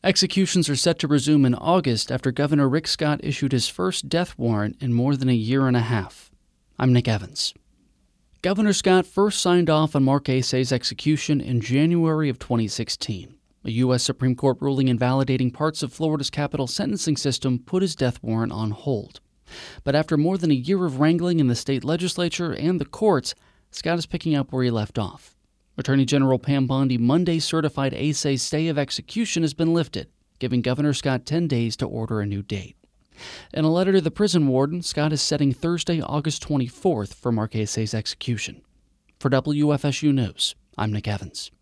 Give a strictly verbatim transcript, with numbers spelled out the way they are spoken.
Executions are set to resume in August after Governor Rick Scott issued his first death warrant in more than a year and a half. I'm Nick Evans. Governor Scott first signed off on Mark Asay's execution in January of twenty sixteen. A U S Supreme Court ruling invalidating parts of Florida's capital sentencing system put his death warrant on hold. But after more than a year of wrangling in the state legislature and the courts, Scott is picking up where he left off. Attorney General Pam Bondi Monday certified Asay's stay of execution has been lifted, giving Governor Scott ten days to order a new date. In a letter to the prison warden, Scott is setting Thursday, August twenty-fourth for Mark Asay's execution. For W F S U News, I'm Nick Evans.